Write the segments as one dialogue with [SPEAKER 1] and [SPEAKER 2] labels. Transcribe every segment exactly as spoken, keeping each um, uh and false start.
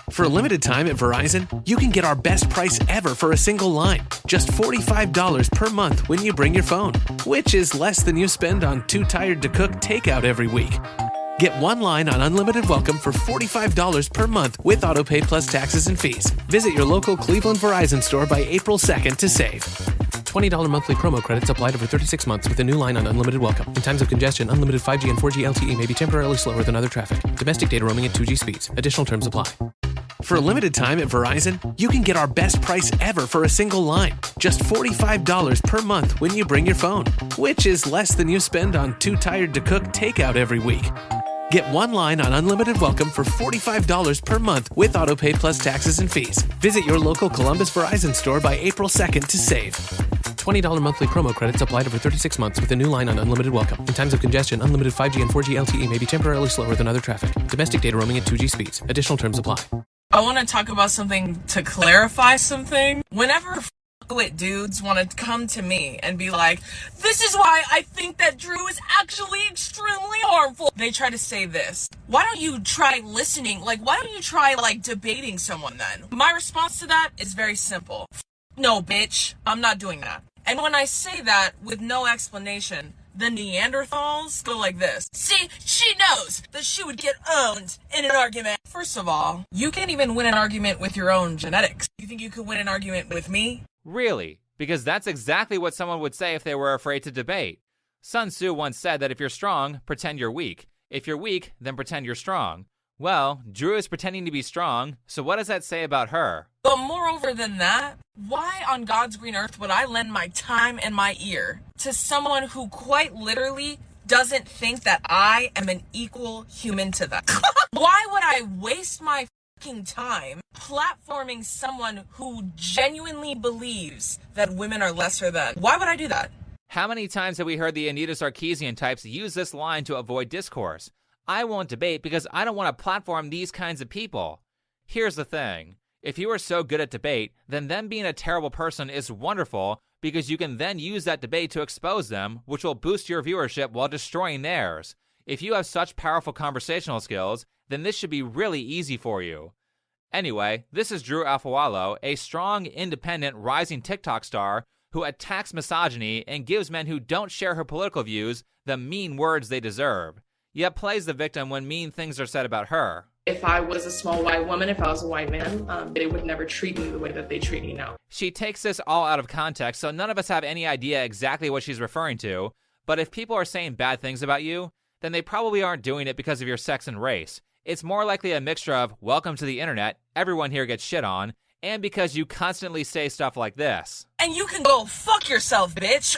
[SPEAKER 1] For a limited time at Verizon, you can get our best price ever for a single line. Just forty-five dollars per month when you bring your phone, which is less than you spend on Too Tired to Cook takeout every week. Get one line on Unlimited Welcome for forty-five dollars per month with AutoPay plus taxes and fees. Visit your local Cleveland Verizon store by April second to save. twenty dollars monthly promo credits applied over thirty-six months with a new line on Unlimited Welcome. In times of congestion, unlimited five G and four G L T E may be temporarily slower than other traffic. Domestic data roaming at two G speeds. Additional terms apply. For a limited time at Verizon, you can get our best price ever for a single line. Just forty-five dollars per month when you bring your phone, which is less than you spend on Too Tired to Cook takeout every week. Get one line on Unlimited Welcome for forty-five dollars per month with AutoPay plus taxes and fees. Visit your local Columbus Verizon store by April second to save. twenty dollars monthly promo credits applied over thirty-six months with a new line on Unlimited Welcome. In times of congestion, unlimited five G and four G L T E may be temporarily slower than other traffic. Domestic data roaming at two G speeds. Additional terms apply.
[SPEAKER 2] I want to talk about something to clarify something. Whenever with dudes want to come to me and be like, this is why I think that Drew is actually extremely harmful, they try to say this. Why don't you try listening? Like, why don't you try, like, debating someone then? My response to that is very simple. No, bitch, I'm not doing that. And when I say that with no explanation, the Neanderthals go like this. See, she knows that she would get owned in an argument. First of all, you can't even win an argument with your own genetics. You think you could win an argument with me?
[SPEAKER 3] Really? Because that's exactly what someone would say if they were afraid to debate. Sun Tzu once said that if you're strong, pretend you're weak. If you're weak, then pretend you're strong. Well, Drew is pretending to be strong, so what does that say about her?
[SPEAKER 2] But moreover than that, why on God's green earth would I lend my time and my ear to someone who quite literally doesn't think that I am an equal human to them? Why would I waste my fucking time platforming someone who genuinely believes that women are lesser than? Why would I do that?
[SPEAKER 3] How many times have we heard the Anita Sarkeesian types use this line to avoid discourse? I won't debate because I don't want to platform these kinds of people. Here's the thing. If you are so good at debate, then them being a terrible person is wonderful because you can then use that debate to expose them, which will boost your viewership while destroying theirs. If you have such powerful conversational skills, then this should be really easy for you. Anyway, this is Drew Alfawalo, a strong, independent, rising TikTok star who attacks misogyny and gives men who don't share her political views the mean words they deserve, yet plays the victim when mean things are said about her.
[SPEAKER 2] If I was a small white woman, if I was a white man, um, they would never treat me the way that they treat me now.
[SPEAKER 3] She takes this all out of context, so none of us have any idea exactly what she's referring to, but if people are saying bad things about you, then they probably aren't doing it because of your sex and race. It's more likely a mixture of, welcome to the internet, everyone here gets shit on, and because you constantly say stuff like this.
[SPEAKER 2] And you can go fuck yourself, bitch.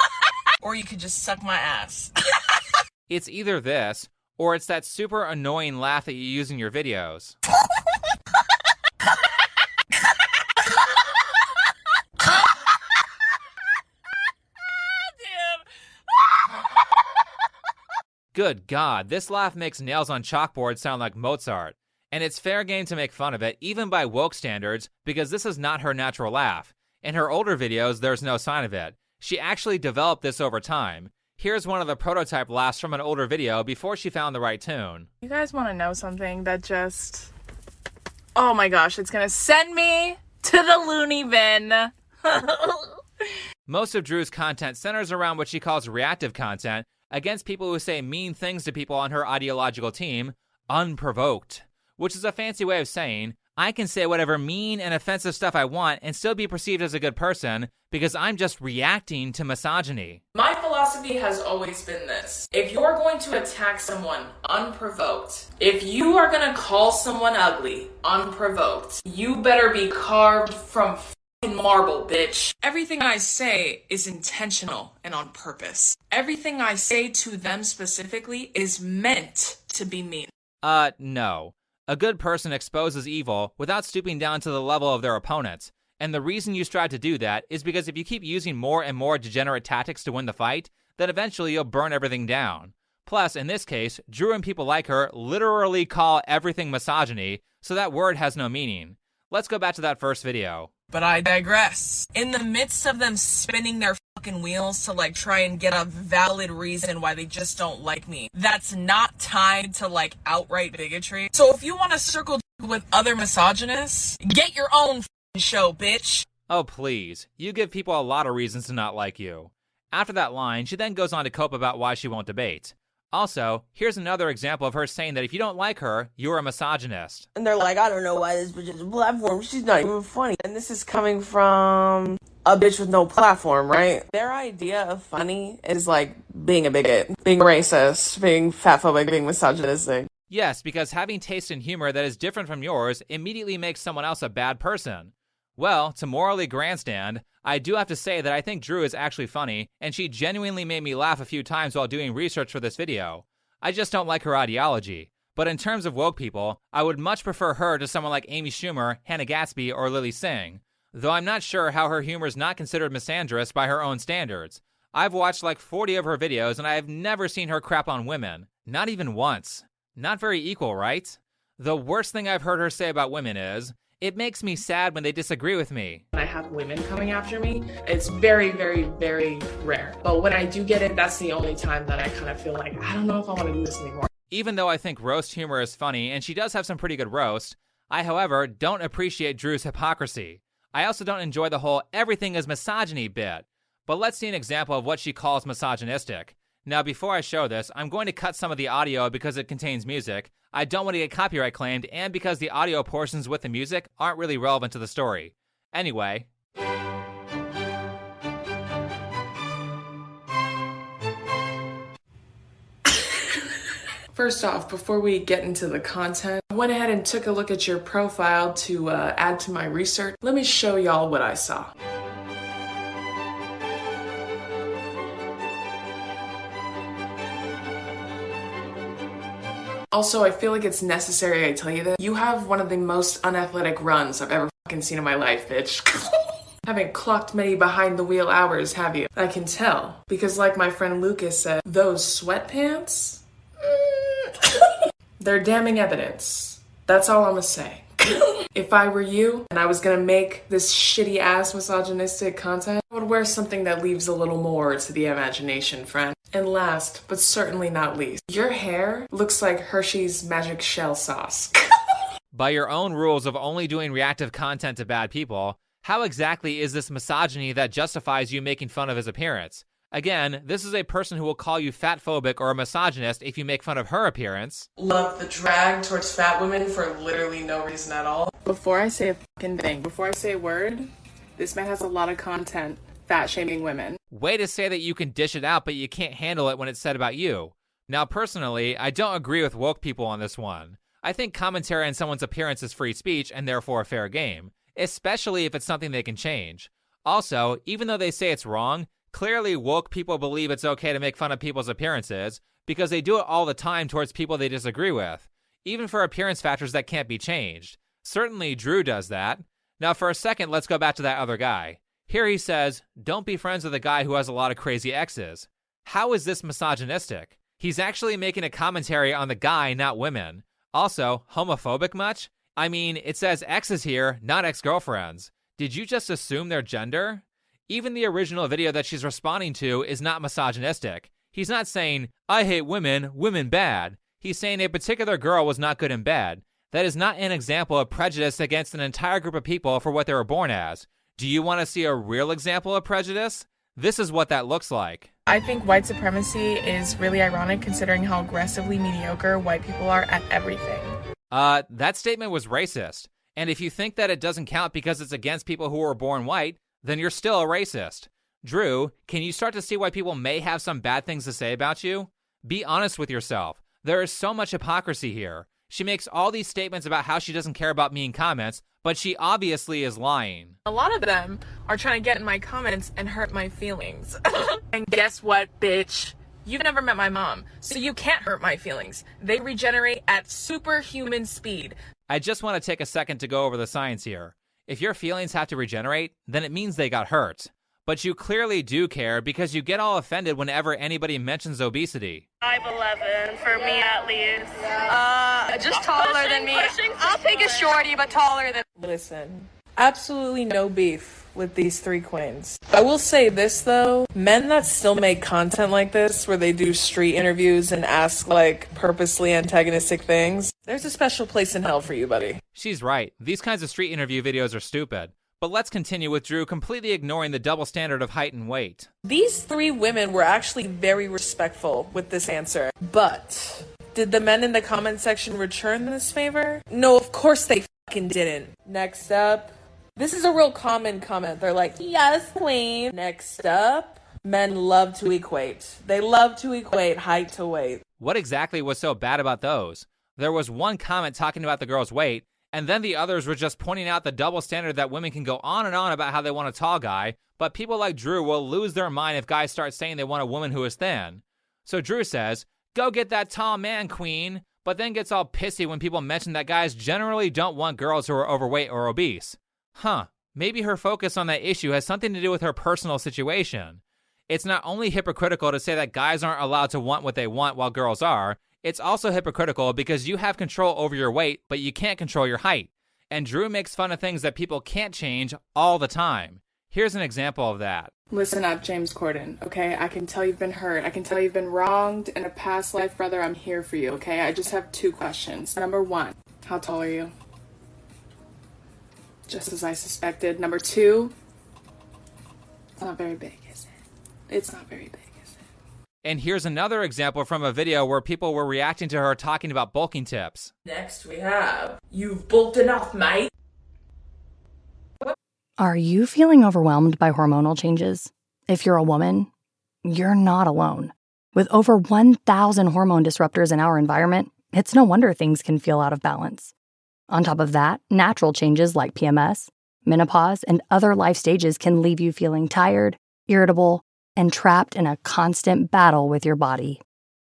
[SPEAKER 2] Or you could just suck my ass.
[SPEAKER 3] It's either this, or it's that super annoying laugh that you use in your videos. Good God, this laugh makes nails on chalkboard sound like Mozart. And it's fair game to make fun of it, even by woke standards, because this is not her natural laugh. In her older videos, there's no sign of it. She actually developed this over time. Here's one of the prototype laughs from an older video before she found the right tune.
[SPEAKER 4] You guys want to know something that just... Oh my gosh, it's gonna send me to the loony bin.
[SPEAKER 3] Most of Drew's content centers around what she calls reactive content against people who say mean things to people on her ideological team, unprovoked. Which is a fancy way of saying, I can say whatever mean and offensive stuff I want and still be perceived as a good person because I'm just reacting to misogyny.
[SPEAKER 2] My philosophy has always been this. If you're going to attack someone unprovoked, if you are going to call someone ugly unprovoked, you better be carved from f***ing marble, bitch. Everything I say is intentional and on purpose. Everything I say to them specifically is meant to be mean.
[SPEAKER 3] Uh, no. A good person exposes evil without stooping down to the level of their opponents. And the reason you strive to do that is because if you keep using more and more degenerate tactics to win the fight, then eventually you'll burn everything down. Plus, in this case, Drew and people like her literally call everything misogyny, so that word has no meaning. Let's go back to that first video.
[SPEAKER 2] But I digress. In the midst of them spinning their fucking wheels to like try and get a valid reason why they just don't like me, that's not tied to like outright bigotry. So if you want to circle with other misogynists? Get your own f***ing show, bitch.
[SPEAKER 3] Oh, please. You give people a lot of reasons to not like you. After that line, she then goes on to cope about why she won't debate. Also, here's another example of her saying that if you don't like her, you're a misogynist.
[SPEAKER 5] And they're like, I don't know why this bitch is a platform. She's not even funny. And this is coming from a bitch with no platform, right? Their idea of funny is like being a bigot, being racist, being fatphobic, being misogynistic.
[SPEAKER 3] Yes, because having taste in humor that is different from yours immediately makes someone else a bad person. Well, to morally grandstand, I do have to say that I think Drew is actually funny, and she genuinely made me laugh a few times while doing research for this video. I just don't like her ideology. But in terms of woke people, I would much prefer her to someone like Amy Schumer, Hannah Gatsby, or Lily Singh. Though I'm not sure how her humor is not considered misandrous by her own standards. I've watched like forty of her videos, and I have never seen her crap on women. Not even once. Not very equal, right? The worst thing I've heard her say about women is, it makes me sad when they disagree with me.
[SPEAKER 4] When I have women coming after me, it's very, very, very rare. But when I do get it, that's the only time that I kind of feel like, I don't know if I want to do this anymore.
[SPEAKER 3] Even though I think roast humor is funny, and she does have some pretty good roast, I, however, don't appreciate Drew's hypocrisy. I also don't enjoy the whole everything is misogyny bit. But let's see an example of what she calls misogynistic. Now, before I show this, I'm going to cut some of the audio because it contains music. I don't want to get copyright claimed, and because the audio portions with the music aren't really relevant to the story. Anyway.
[SPEAKER 4] First off, before we get into the content, I went ahead and took a look at your profile to uh, add to my research. Let me show y'all what I saw. Also, I feel like it's necessary I tell you that you have one of the most unathletic runs I've ever fucking seen in my life, bitch. Haven't clocked many behind the wheel hours, have you? I can tell. Because like my friend Lucas said, those sweatpants? They're damning evidence. That's all I'm gonna say. If I were you and I was gonna make this shitty ass misogynistic content, I would wear something that leaves a little more to the imagination, friend. And last, but certainly not least, your hair looks like Hershey's magic shell sauce.
[SPEAKER 3] By your own rules of only doing reactive content to bad people, how exactly is this misogyny that justifies you making fun of his appearance? Again, this is a person who will call you fatphobic or a misogynist if you make fun of her appearance.
[SPEAKER 4] Love the drag towards fat women for literally no reason at all. Before I say a fucking thing, before I say a word, this man has a lot of content fat-shaming women.
[SPEAKER 3] Way to say that you can dish it out, but you can't handle it when it's said about you. Now, personally, I don't agree with woke people on this one. I think commentary on someone's appearance is free speech and therefore a fair game, especially if it's something they can change. Also, even though they say it's wrong, clearly woke people believe it's okay to make fun of people's appearances because they do it all the time towards people they disagree with, even for appearance factors that can't be changed. Certainly Drew does that. Now, for a second, let's go back to that other guy. Here he says, don't be friends with a guy who has a lot of crazy exes. How is this misogynistic? He's actually making a commentary on the guy, not women. Also, homophobic much? I mean, it says exes here, not ex-girlfriends. Did you just assume their gender? Even the original video that she's responding to is not misogynistic. He's not saying, I hate women, women bad. He's saying a particular girl was not good in bed. That is not an example of prejudice against an entire group of people for what they were born as. Do you want to see a real example of prejudice? This is what that looks like.
[SPEAKER 4] I think white supremacy is really ironic considering how aggressively mediocre white people are at everything.
[SPEAKER 3] Uh, that statement was racist. And if you think that it doesn't count because it's against people who were born white, then you're still a racist. Drew, can you start to see why people may have some bad things to say about you? Be honest with yourself. There is so much hypocrisy here. She makes all these statements about how she doesn't care about mean comments, but she obviously is lying.
[SPEAKER 4] A lot of them are trying to get in my comments and hurt my feelings. And guess what, bitch? You've never met my mom, so you can't hurt my feelings. They regenerate at superhuman speed.
[SPEAKER 3] I just want to take a second to go over the science here. If your feelings have to regenerate, then it means they got hurt. But you clearly do care because you get all offended whenever anybody mentions obesity.
[SPEAKER 6] five eleven, for me at least. Uh, just taller than me. I'll take a shorty, but taller than...
[SPEAKER 4] Listen,
[SPEAKER 5] Absolutely no beef with these three queens. I will say this though, men that still make content like this where they do street interviews and ask like purposely antagonistic things, there's a special place in hell for you, buddy.
[SPEAKER 3] She's right. These kinds of street interview videos are stupid. But let's continue with Drew completely ignoring the double standard of height and weight.
[SPEAKER 5] These three women were actually very respectful with this answer, but did the men in the comment section return this favor? No, of course they fucking didn't. Next up, this is a real common comment. They're like, yes, queen. Next up, men love to equate. They love to equate height to weight.
[SPEAKER 3] What exactly was so bad about those? There was one comment talking about the girl's weight, and then the others were just pointing out the double standard that women can go on and on about how they want a tall guy, but people like Drew will lose their mind if guys start saying they want a woman who is thin. So Drew says, go get that tall man, queen, but then gets all pissy when people mention that guys generally don't want girls who are overweight or obese. Huh, maybe her focus on that issue has something to do with her personal situation. It's not only hypocritical to say that guys aren't allowed to want what they want while girls are, it's also hypocritical because you have control over your weight, but you can't control your height. And Drew makes fun of things that people can't change all the time. Here's an example of that.
[SPEAKER 4] Listen up, James Corden, okay? I can tell you've been hurt. I can tell you've been wronged in a past life, brother. I'm here for you, okay? I just have two questions. Number one, how tall are you? Just as I suspected. Number two, it's not very big, is it? It's not very big, is it?
[SPEAKER 3] And here's another example from a video where people were reacting to her talking about bulking tips.
[SPEAKER 5] Next we have, you've bulked enough, mate.
[SPEAKER 7] Are you feeling overwhelmed by hormonal changes? If you're a woman, you're not alone. With over one thousand hormone disruptors in our environment, it's no wonder things can feel out of balance. On top of that, natural changes like P M S, menopause, and other life stages can leave you feeling tired, irritable, and trapped in a constant battle with your body.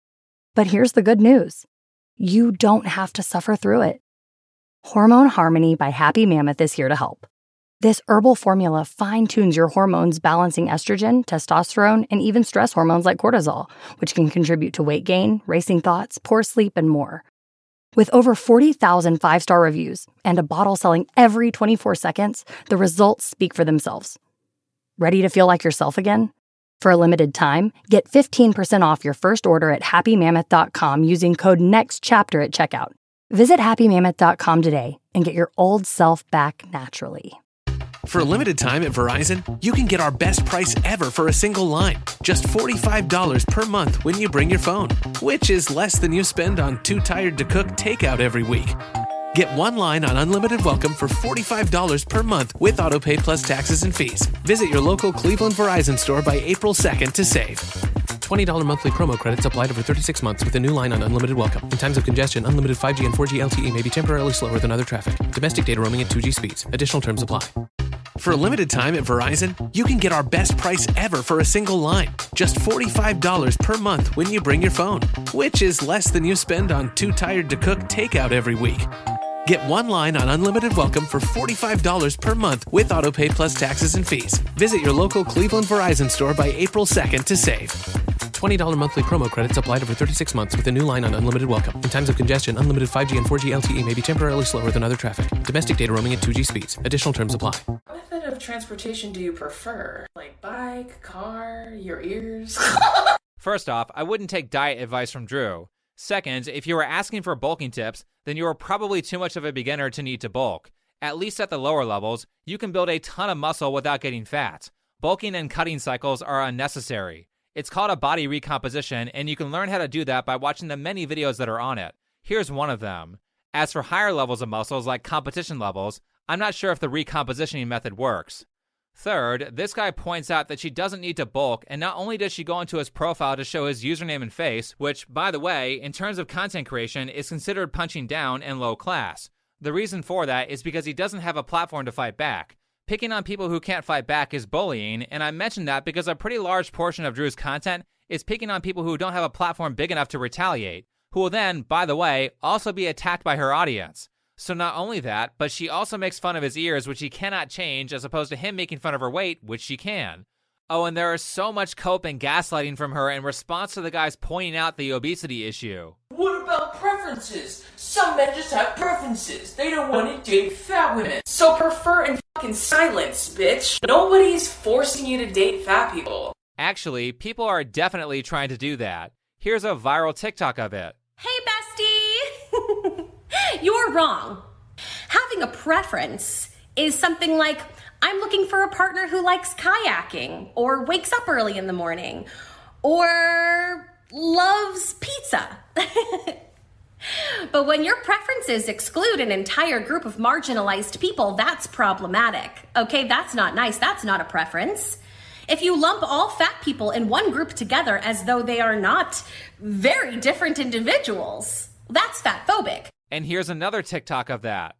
[SPEAKER 7] But here's the good news. You don't have to suffer through it. Hormone Harmony by Happy Mammoth is here to help. This herbal formula fine-tunes your hormones, balancing estrogen, testosterone, and even stress hormones like cortisol, which can contribute to weight gain, racing thoughts, poor sleep, and more. With over forty thousand five-star reviews and a bottle selling every twenty-four seconds, the results speak for themselves. Ready to feel like yourself again? For a limited time, get fifteen percent off your first order at happy mammoth dot com using code NEXTCHAPTER at checkout. Visit happy mammoth dot com today and get your old self back naturally.
[SPEAKER 1] For a limited time at Verizon, you can get our best price ever for a single line. Just forty-five dollars per month when you bring your phone, which is less than you spend on Too Tired to Cook takeout every week. Get one line on Unlimited Welcome for forty-five dollars per month with AutoPay plus taxes and fees. Visit your local Cleveland Verizon store by April second to save. twenty dollars monthly promo credits applied over thirty-six months with a new line on Unlimited Welcome. In times of congestion, unlimited five G and four G L T E may be temporarily slower than other traffic. Domestic data roaming at two G speeds. Additional terms apply. For a limited time at Verizon, you can get our best price ever for a single line. Just forty-five dollars per month when you bring your phone, which is less than you spend on Too Tired to Cook takeout every week. Get one line on Unlimited Welcome for forty-five dollars per month with AutoPay plus taxes and fees. Visit your local Cleveland Verizon store by April second to save. twenty dollars monthly promo credits applied over thirty-six months with a new line on Unlimited Welcome. In times of congestion, unlimited five G and four G L T E may be temporarily slower than other traffic. Domestic data roaming at two G speeds. Additional terms apply.
[SPEAKER 4] What method of transportation do you prefer? Like bike, car, your ears?
[SPEAKER 3] First off, I wouldn't take diet advice from Drew. Second, if you were asking for bulking tips, then you are probably too much of a beginner to need to bulk. At least at the lower levels, you can build a ton of muscle without getting fat. Bulking and cutting cycles are unnecessary. It's called a body recomposition, and you can learn how to do that by watching the many videos that are on it. Here's one of them. As for higher levels of muscles, like competition levels, I'm not sure if the recompositioning method works. Third, this guy points out that she doesn't need to bulk, and not only does she go into his profile to show his username and face, which, by the way, in terms of content creation, is considered punching down and low class. The reason for that is because he doesn't have a platform to fight back. Picking on people who can't fight back is bullying, and I mention that because a pretty large portion of Drew's content is picking on people who don't have a platform big enough to retaliate, who will then, by the way, also be attacked by her audience. So not only that, but she also makes fun of his ears, which he cannot change, as opposed to him making fun of her weight, which she can. Oh, and there is so much cope and gaslighting from her in response to the guys pointing out the obesity issue.
[SPEAKER 5] What about preference?
[SPEAKER 4] preferences. Some men just have preferences. They don't want to date fat women. So prefer in fucking silence, bitch. Nobody's forcing you to date fat people.
[SPEAKER 3] Actually, people are definitely trying to do that. Here's a viral TikTok of it.
[SPEAKER 8] Hey, bestie! You're wrong. Having a preference is something like, I'm looking for a partner who likes kayaking, or wakes up early in the morning, or loves pizza. But when your preferences exclude an entire group of marginalized people, that's problematic. Okay, that's not nice. That's not a preference. If you lump all fat people in one group together as though they are not very different individuals, that's fatphobic.
[SPEAKER 3] And here's another TikTok of that.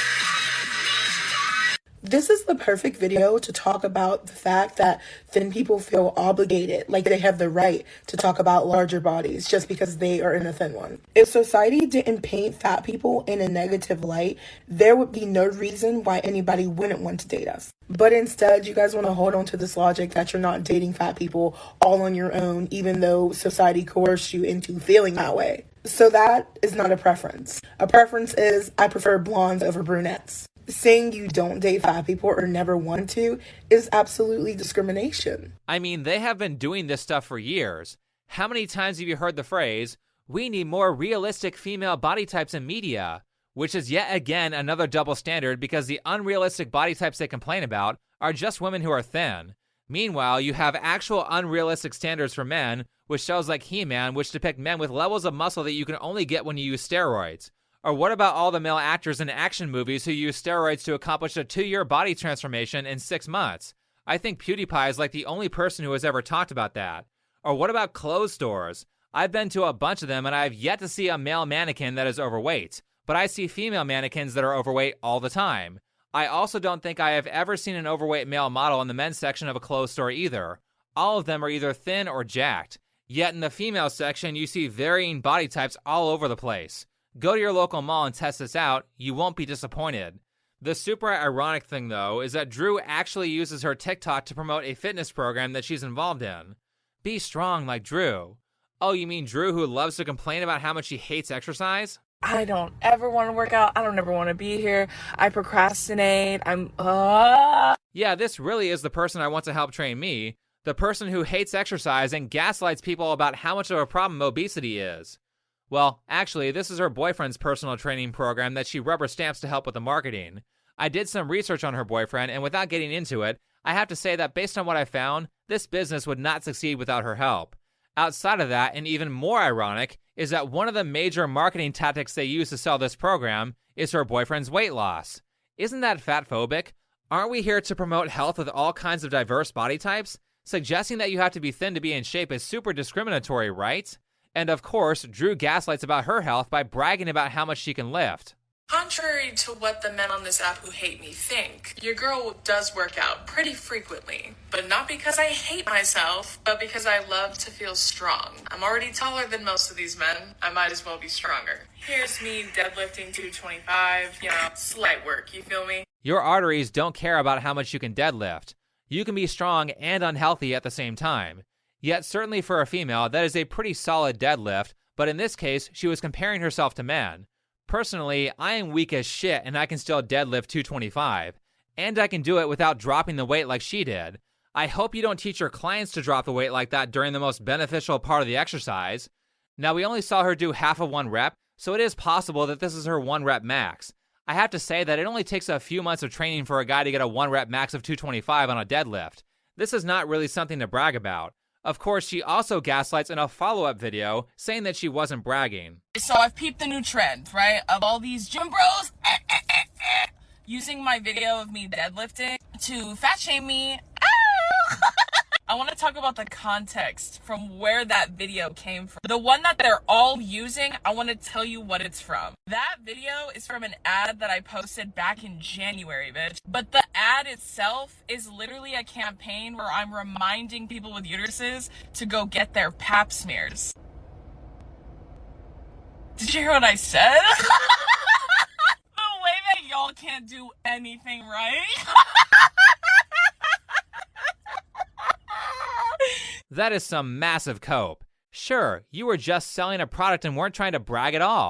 [SPEAKER 9] This is the perfect video to talk about the fact that thin people feel obligated, like they have the right to talk about larger bodies just because they are in a thin one. If society didn't paint fat people in a negative light, there would be no reason why anybody wouldn't want to date us. But instead, you guys want to hold on to this logic that you're not dating fat people all on your own, even though society coerced you into feeling that way. So that is not a preference. A preference is, I prefer blondes over brunettes. Saying you don't date fat people or never want to is absolutely discrimination.
[SPEAKER 3] I mean, they have been doing this stuff for years. How many times have you heard the phrase, we need more realistic female body types in media? Which is yet again another double standard because the unrealistic body types they complain about are just women who are thin. Meanwhile, you have actual unrealistic standards for men with shows like He-Man, which depict men with levels of muscle that you can only get when you use steroids. Or what about all the male actors in action movies who use steroids to accomplish a two-year body transformation in six months? I think PewDiePie is like the only person who has ever talked about that. Or what about clothes stores? I've been to a bunch of them and I have yet to see a male mannequin that is overweight, but I see female mannequins that are overweight all the time. I also don't think I have ever seen an overweight male model in the men's section of a clothes store either. All of them are either thin or jacked. Yet in the female section, you see varying body types all over the place. Go to your local mall and test this out. You won't be disappointed. The super ironic thing, though, is that Drew actually uses her TikTok to promote a fitness program that she's involved in. Be strong like Drew. Oh, you mean Drew who loves to complain about how much she hates exercise?
[SPEAKER 4] I don't ever want to work out. I don't ever want to be here. I procrastinate. I'm, uh...
[SPEAKER 3] Yeah, this really is the person I want to help train me. The person who hates exercise and gaslights people about how much of a problem obesity is. Well, actually, this is her boyfriend's personal training program that she rubber stamps to help with the marketing. I did some research on her boyfriend, and without getting into it, I have to say that based on what I found, this business would not succeed without her help. Outside of that, and even more ironic, is that one of the major marketing tactics they use to sell this program is her boyfriend's weight loss. Isn't that fatphobic? Aren't we here to promote health with all kinds of diverse body types? Suggesting that you have to be thin to be in shape is super discriminatory, right? And of course, Drew gaslights about her health by bragging about how much she can lift.
[SPEAKER 4] Contrary to what the men on this app who hate me think, your girl does work out pretty frequently. But not because I hate myself, but because I love to feel strong. I'm already taller than most of these men. I might as well be stronger. Here's me deadlifting two twenty-five, you know, slight work, you feel me?
[SPEAKER 3] Your arteries don't care about how much you can deadlift. You can be strong and unhealthy at the same time. Yet certainly for a female, that is a pretty solid deadlift, but in this case, she was comparing herself to men. Personally, I am weak as shit and I can still deadlift two twenty-five. And I can do it without dropping the weight like she did. I hope you don't teach your clients to drop the weight like that during the most beneficial part of the exercise. Now, we only saw her do half of one rep, so it is possible that this is her one rep max. I have to say that it only takes a few months of training for a guy to get a one rep max of two twenty-five on a deadlift. This is not really something to brag about. Of course, she also gaslights in a follow-up video saying that she wasn't bragging.
[SPEAKER 2] So I've peeped the new trend, right, of all these gym bros eh, eh, eh, eh, using my video of me deadlifting to fat shame me. I want to talk about the context from where that video came from. The one that they're all using, I want to tell you what it's from. That video is from an ad that I posted back in January, bitch. But the ad itself is literally a campaign where I'm reminding people with uteruses to go get their pap smears. Did you hear what I said? The way that y'all can't do anything right.
[SPEAKER 3] That is some massive cope. Sure, you were just selling a product and weren't trying to brag at all.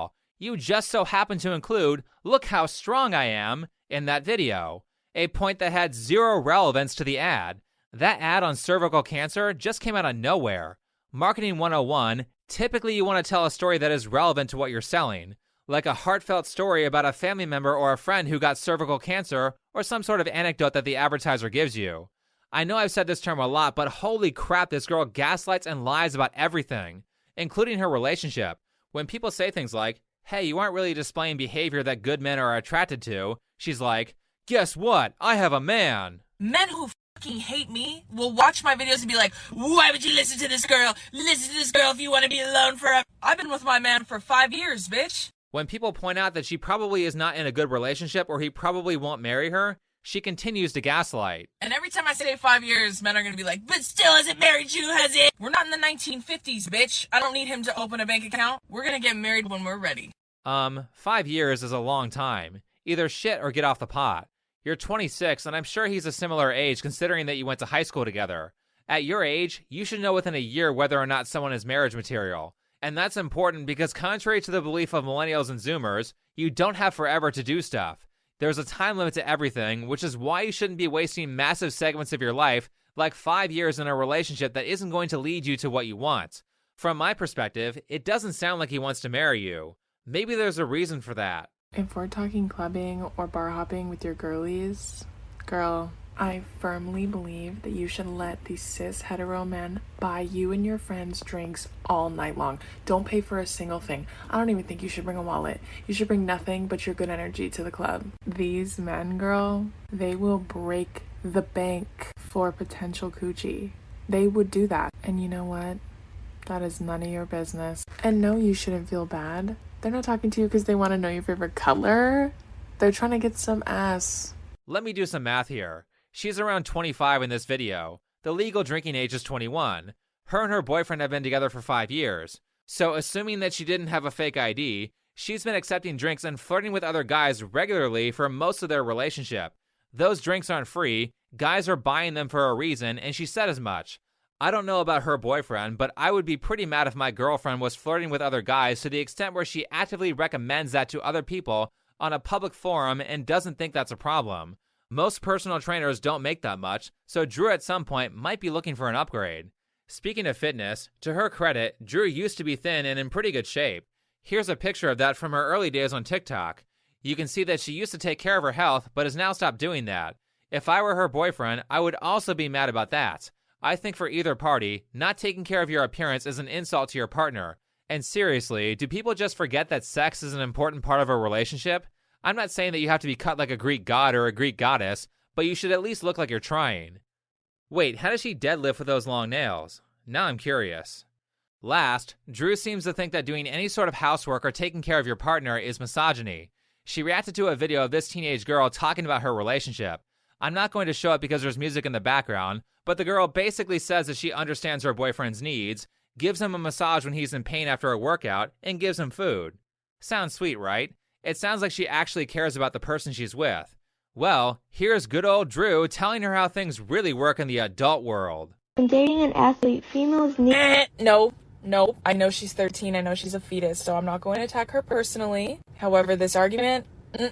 [SPEAKER 3] You just so happen to include, "Look how strong I am," in that video, a point that had zero relevance to the ad. That ad on cervical cancer just came out of nowhere. Marketing one oh one, typically you want to tell a story that is relevant to what you're selling, like a heartfelt story about a family member or a friend who got cervical cancer, or some sort of anecdote that the advertiser gives you. I know I've said this term a lot, but holy crap, this girl gaslights and lies about everything, including her relationship. When people say things like, "Hey, you aren't really displaying behavior that good men are attracted to," she's like, "Guess what? I have a man."
[SPEAKER 2] Men who fucking hate me will watch my videos and be like, "Why would you listen to this girl? Listen to this girl if you want to be alone forever." I've been with my man for five years, bitch.
[SPEAKER 3] When people point out that she probably is not in a good relationship or he probably won't marry her, she continues to gaslight.
[SPEAKER 2] And every time I say five years, men are going to be like, "But still hasn't married you, has it?" We're not in the nineteen fifties, bitch. I don't need him to open a bank account. We're going to get married when we're ready.
[SPEAKER 3] Um, five years is a long time. Either shit or get off the pot. You're twenty-six, and I'm sure he's a similar age considering that you went to high school together. At your age, you should know within a year whether or not someone is marriage material. And that's important because contrary to the belief of millennials and Zoomers, you don't have forever to do stuff. There's a time limit to everything, which is why you shouldn't be wasting massive segments of your life, like five years in a relationship that isn't going to lead you to what you want. From my perspective, it doesn't sound like he wants to marry you. Maybe there's a reason for that.
[SPEAKER 4] If we're talking clubbing or bar hopping with your girlies, girl, I firmly believe that you should let these cis hetero men buy you and your friends drinks all night long. Don't pay for a single thing. I don't even think you should bring a wallet. You should bring nothing but your good energy to the club. These men, girl, they will break the bank for potential coochie. They would do that. And you know what? That is none of your business. And no, you shouldn't feel bad. They're not talking to you because they want to know your favorite color. They're trying to get some ass.
[SPEAKER 3] Let me do some math here. She's around twenty-five in this video. The legal drinking age is twenty-one. Her and her boyfriend have been together for five years. So assuming that she didn't have a fake I D, she's been accepting drinks and flirting with other guys regularly for most of their relationship. Those drinks aren't free. Guys are buying them for a reason, and she said as much. I don't know about her boyfriend, but I would be pretty mad if my girlfriend was flirting with other guys to the extent where she actively recommends that to other people on a public forum and doesn't think that's a problem. Most personal trainers don't make that much, so Drew at some point might be looking for an upgrade. Speaking of fitness, to her credit, Drew used to be thin and in pretty good shape. Here's a picture of that from her early days on TikTok. You can see that she used to take care of her health, but has now stopped doing that. If I were her boyfriend, I would also be mad about that. I think for either party, not taking care of your appearance is an insult to your partner. And seriously, do people just forget that sex is an important part of a relationship? I'm not saying that you have to be cut like a Greek god or a Greek goddess, but you should at least look like you're trying. Wait, how does she deadlift with those long nails? Now I'm curious. Last, Drew seems to think that doing any sort of housework or taking care of your partner is misogyny. She reacted to a video of this teenage girl talking about her relationship. I'm not going to show it because there's music in the background, but the girl basically says that she understands her boyfriend's needs, gives him a massage when he's in pain after a workout, and gives him food. Sounds sweet, right? It sounds like she actually cares about the person she's with. Well, here's good old Drew telling her how things really work in the adult world.
[SPEAKER 10] When dating an athlete, females need...
[SPEAKER 4] Eh, no, no. I know she's thirteen. I know she's a fetus, so I'm not going to attack her personally. However, this argument...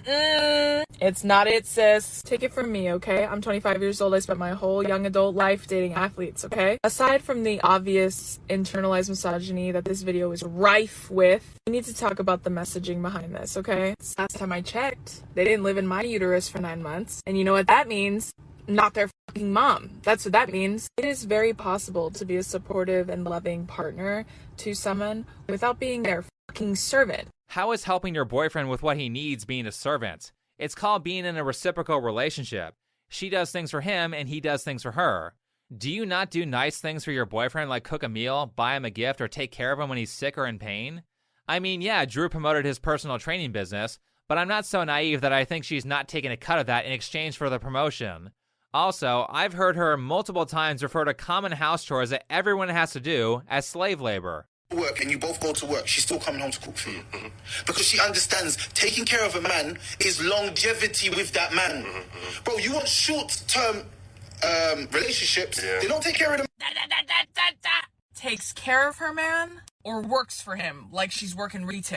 [SPEAKER 4] Mm-mm. It's not it, sis. Take it from me, okay? I'm twenty-five years old. I spent my whole young adult life dating athletes, okay? Aside from the obvious internalized misogyny that this video is rife with, we need to talk about the messaging behind this, okay? Last time I checked, they didn't live in my uterus for nine months. And you know what that means? Not their fucking mom. That's what that means. It is very possible to be a supportive and loving partner to someone without being their fucking servant.
[SPEAKER 3] How is helping your boyfriend with what he needs being a servant? It's called being in a reciprocal relationship. She does things for him and he does things for her. Do you not do nice things for your boyfriend like cook a meal, buy him a gift, or take care of him when he's sick or in pain? I mean, yeah, Drew promoted his personal training business, but I'm not so naive that I think she's not taking a cut of that in exchange for the promotion. Also, I've heard her multiple times refer to common house chores that everyone has to do as slave labor.
[SPEAKER 11] Work and you both go to work, she's still coming home to cook for you. Mm-hmm. Because she understands taking care of a man is longevity with that man. Mm-hmm. Bro, you want short-term um, relationships, yeah. They don't take care of them.
[SPEAKER 2] Da, da, da, da, da, da. Takes care of her man or works for him like she's working retail.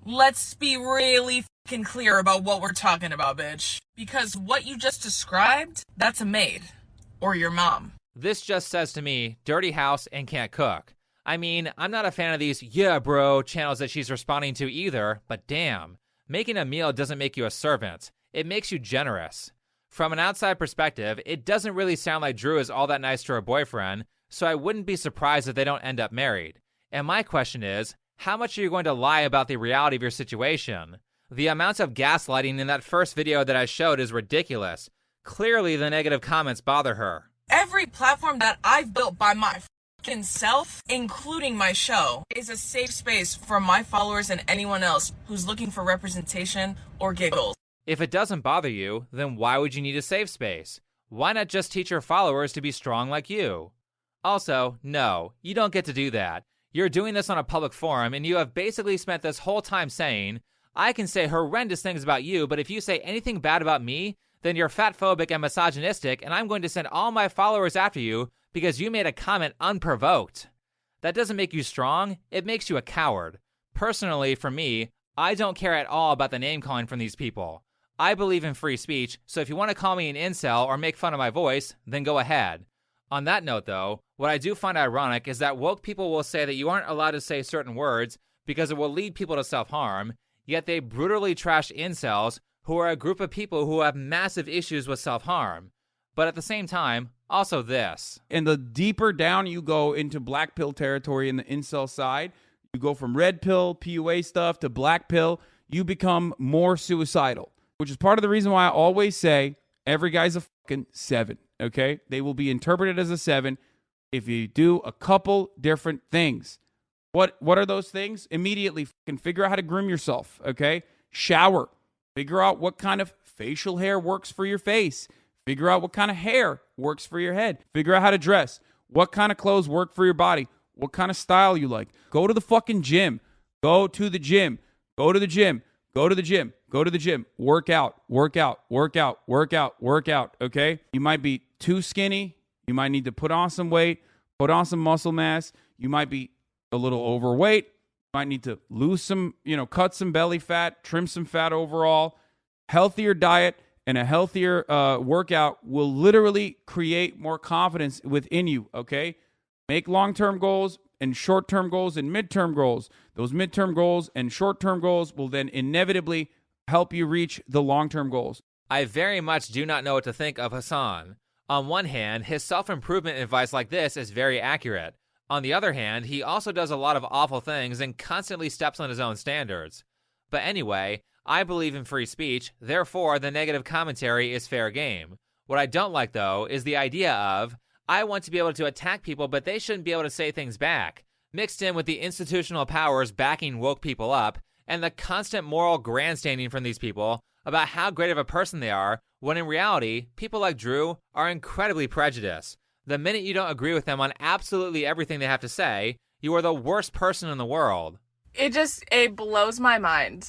[SPEAKER 2] Let's be really fucking clear about what we're talking about, bitch. Because what you just described, that's a maid. Or your mom.
[SPEAKER 3] This just says to me, dirty house and can't cook. I mean, I'm not a fan of these yeah bro channels that she's responding to either, but damn. Making a meal doesn't make you a servant. It makes you generous. From an outside perspective, it doesn't really sound like Drew is all that nice to her boyfriend, so I wouldn't be surprised if they don't end up married. And my question is, how much are you going to lie about the reality of your situation? The amount of gaslighting in that first video that I showed is ridiculous. Clearly, the negative comments bother her.
[SPEAKER 2] Every platform that I've built by my fucking self, including my show, is a safe space for my followers and anyone else who's looking for representation or giggles.
[SPEAKER 3] If it doesn't bother you, then why would you need a safe space? Why not just teach your followers to be strong like you? Also, no, you don't get to do that. You're doing this on a public forum, and you have basically spent this whole time saying, I can say horrendous things about you, but if you say anything bad about me, then you're fatphobic and misogynistic, and I'm going to send all my followers after you because you made a comment unprovoked. That doesn't make you strong, it makes you a coward. Personally, for me, I don't care at all about the name-calling from these people. I believe in free speech, so if you want to call me an incel or make fun of my voice, then go ahead. On that note, though, what I do find ironic is that woke people will say that you aren't allowed to say certain words because it will lead people to self-harm, yet they brutally trash incels, who are a group of people who have massive issues with self-harm. But at the same time, also this.
[SPEAKER 12] And the deeper down you go into black pill territory in the incel side, you go from red pill, P U A stuff to black pill, you become more suicidal, which is part of the reason why I always say every guy's a fucking seven, okay? They will be interpreted as a seven if you do a couple different things. What what are those things? Immediately fucking figure out how to groom yourself, okay? Shower. Figure out what kind of facial hair works for your face. Figure out what kind of hair works for your head. Figure out how to dress. What kind of clothes work for your body. What kind of style you like. Go to the fucking gym. Go to the gym. Go to the gym. Go to the gym. Go to the gym. Work out. Work out. Work out. Work out. Work out. Okay? You might be too skinny. You might need to put on some weight. Put on some muscle mass. You might be a little overweight. Might need to lose some, you know, cut some belly fat, trim some fat overall. Healthier diet and a healthier uh, workout will literally create more confidence within you, okay? Make long-term goals and short-term goals and midterm goals. Those midterm goals and short-term goals will then inevitably help you reach the long-term goals.
[SPEAKER 3] I very much do not know what to think of Hasan. On one hand, his self-improvement advice like this is very accurate. On the other hand, he also does a lot of awful things and constantly steps on his own standards. But anyway, I believe in free speech, therefore the negative commentary is fair game. What I don't like, though, is the idea of, I want to be able to attack people, but they shouldn't be able to say things back, mixed in with the institutional powers backing woke people up, and the constant moral grandstanding from these people about how great of a person they are, when in reality, people like Drew are incredibly prejudiced. The minute you don't agree with them on absolutely everything they have to say, you are the worst person in the world.
[SPEAKER 4] It just, it blows my mind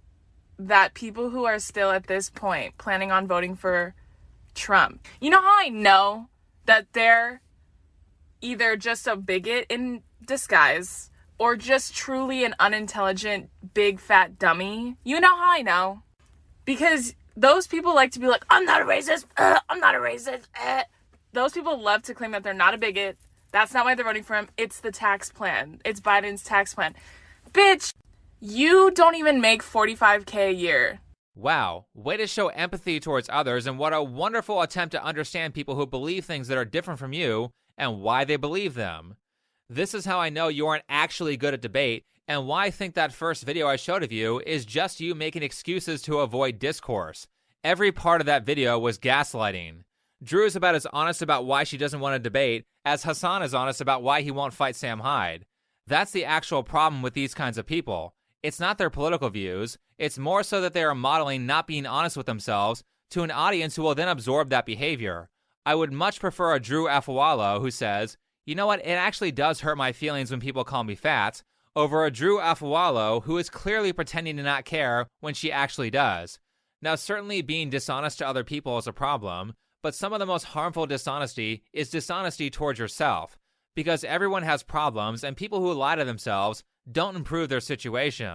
[SPEAKER 4] that people who are still at this point planning on voting for Trump, you know how I know that they're either just a bigot in disguise or just truly an unintelligent, big, fat dummy? You know how I know? Because those people like to be like, I'm not a racist, uh, I'm not a racist, uh. Those people love to claim that they're not a bigot. That's not why they're voting for him. It's the tax plan. It's Biden's tax plan. Bitch, you don't even make forty-five K a year.
[SPEAKER 3] Wow, way to show empathy towards others, and what a wonderful attempt to understand people who believe things that are different from you and why they believe them. This is how I know you aren't actually good at debate, and why I think that first video I showed of you is just you making excuses to avoid discourse. Every part of that video was gaslighting. Drew is about as honest about why she doesn't want to debate as Hasan is honest about why he won't fight Sam Hyde. That's the actual problem with these kinds of people. It's not their political views. It's more so that they are modeling not being honest with themselves to an audience who will then absorb that behavior. I would much prefer a Drew Afualo who says, you know what, it actually does hurt my feelings when people call me fat, over a Drew Afualo who is clearly pretending to not care when she actually does. Now, certainly being dishonest to other people is a problem, but some of the most harmful dishonesty is dishonesty towards yourself, because everyone has problems and people who lie to themselves don't improve their situation.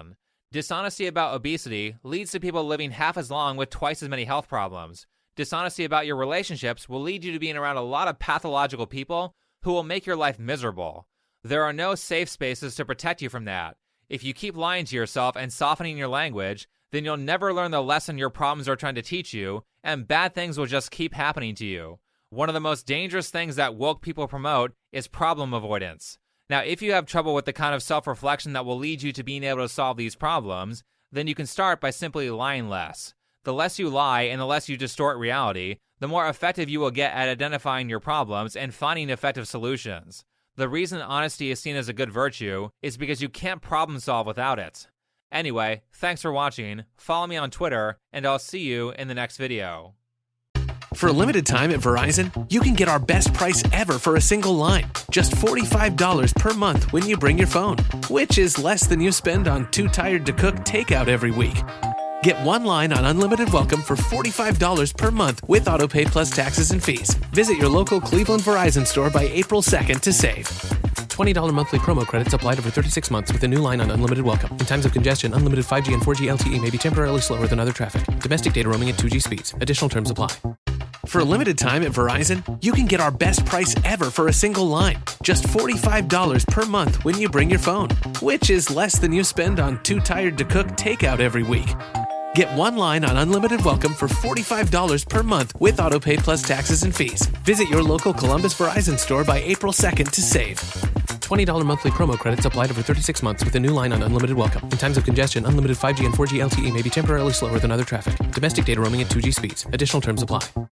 [SPEAKER 3] Dishonesty about obesity leads to people living half as long with twice as many health problems. Dishonesty about your relationships will lead you to being around a lot of pathological people who will make your life miserable. There are no safe spaces to protect you from that. If you keep lying to yourself and softening your language, then you'll never learn the lesson your problems are trying to teach you, and bad things will just keep happening to you. One of the most dangerous things that woke people promote is problem avoidance. Now, if you have trouble with the kind of self-reflection that will lead you to being able to solve these problems, then you can start by simply lying less. The less you lie and the less you distort reality, the more effective you will get at identifying your problems and finding effective solutions. The reason honesty is seen as a good virtue is because you can't problem solve without it. Anyway, thanks for watching, follow me on Twitter, and I'll see you in the next video.
[SPEAKER 1] For a limited time at Verizon, you can get our best price ever for a single line. Just forty-five dollars per month when you bring your phone, which is less than you spend on Too Tired to Cook takeout every week. Get one line on unlimited welcome for forty-five dollars per month with AutoPay plus taxes and fees. Visit your local Cleveland Verizon store by April second to save. twenty dollars monthly promo credits applied over thirty-six months with a new line on unlimited welcome. In times of congestion, unlimited five G and four G L T E may be temporarily slower than other traffic. Domestic data roaming at two G speeds. Additional terms apply. For a limited time at Verizon, you can get our best price ever for a single line. Just forty-five dollars per month when you bring your phone, which is less than you spend on Too Tired to Cook takeout every week. Get one line on unlimited welcome for forty-five dollars per month with AutoPay plus taxes and fees. Visit your local Columbus Verizon store by April second to save. twenty dollars monthly promo credits applied over thirty-six months with a new line on unlimited welcome. In times of congestion, unlimited five G and four G L T E may be temporarily slower than other traffic. Domestic data roaming at two G speeds. Additional terms apply.